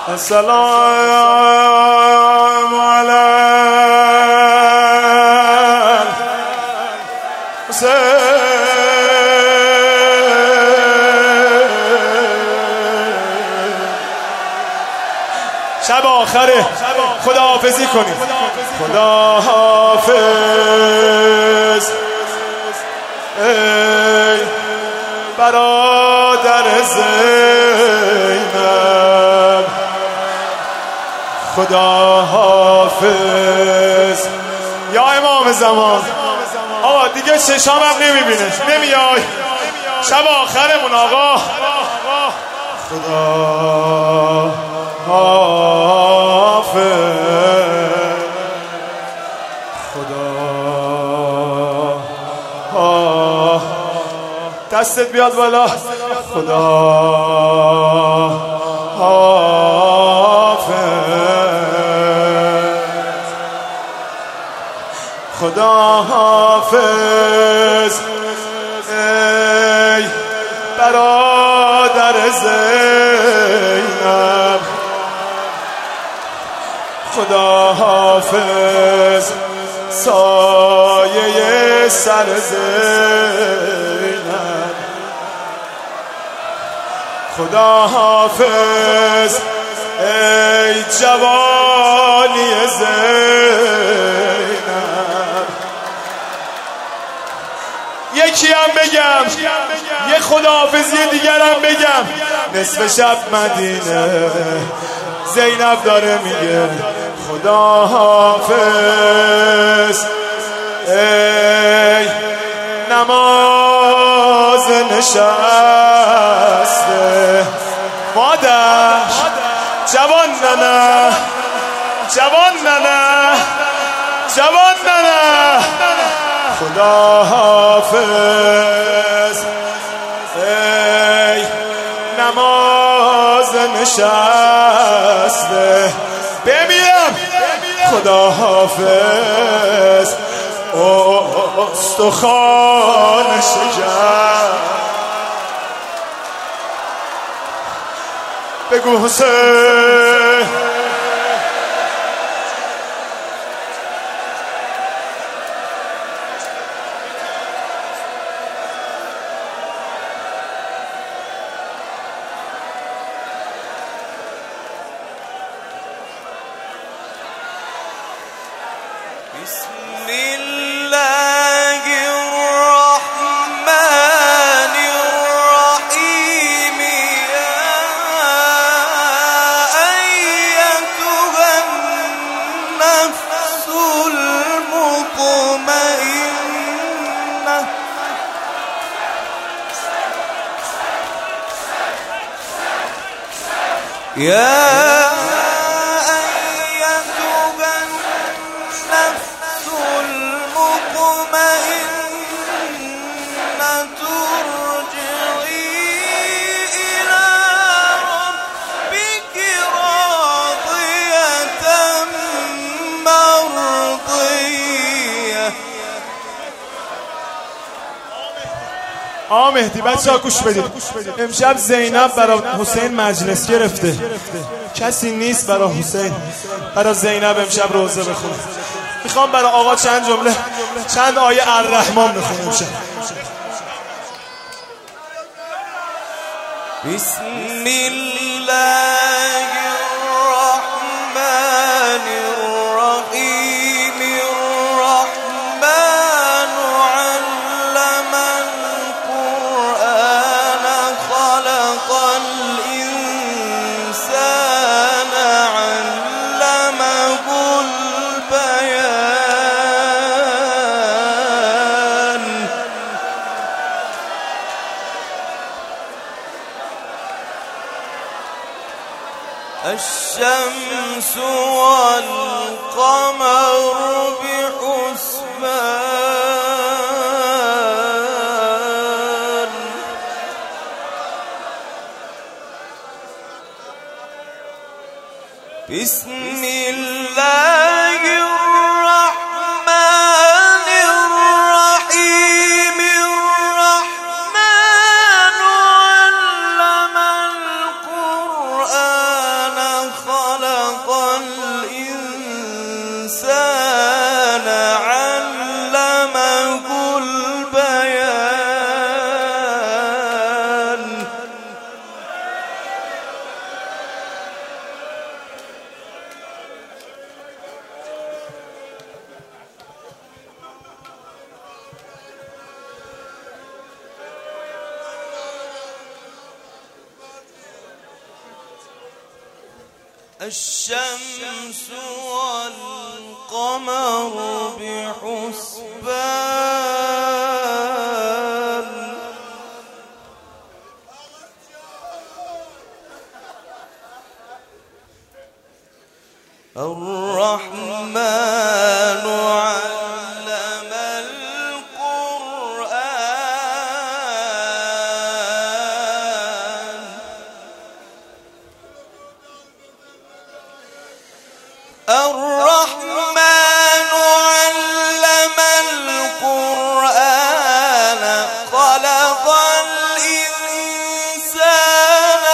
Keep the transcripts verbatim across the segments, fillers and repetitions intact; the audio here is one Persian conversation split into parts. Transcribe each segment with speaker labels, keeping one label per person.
Speaker 1: السلام علی شب آخره، خداحافظی کنید. خداحافظ ای برادر زینب، خداحافظ یا امام زمان. آقا دیگه چشامم نمیبینه، نمیای شب آخرمون آقا. خداحافظ، خدا دستت بیاد بالا. خداحافظ، خداحافظ ای برادر زینب، خداحافظ سایه سر زینب، خداحافظ ای جوانی زینب. یکی هم بگم، یه خداحافظی دیگرم بگم. نصف شب مدینه زینب داره میگه خداحافظ ای نماز نشسته مادر، جوان ننه، جوان ننه، جوان ننه، خداحافظ ای نماز نشسته بمیرم، خداحافظ استخوان شکر. بگو حسین
Speaker 2: بسم الله الرحمن الرحيم يا أيتها النفس المطمئنة يا
Speaker 1: آ مهدی بچه ها گوش بدید. امشب زینب برای حسین مجلس گرفته، کسی نیست برای حسین، برای زینب امشب روزه بخونه. میخوام برای آقا چند جمله، چند آیه الرحمن بخونم امشب.
Speaker 2: بسم الله الرحمن الرحيم الرحمن علم القرآن خلق الإنسان علمه البيان الشمس والقمر بحسبان بسم الله الرحمن الرحيم الرحمن علم القرآن الشمس والقمر بحسبان الرحمن علم القرآن الرحمن علم القرآن خلق الإنسان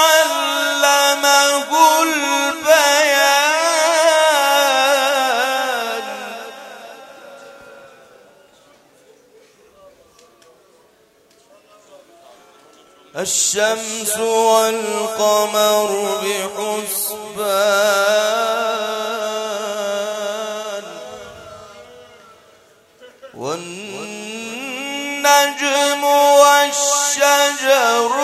Speaker 2: علمه البيان الشمس والقمر بحسبان والنجم والشجر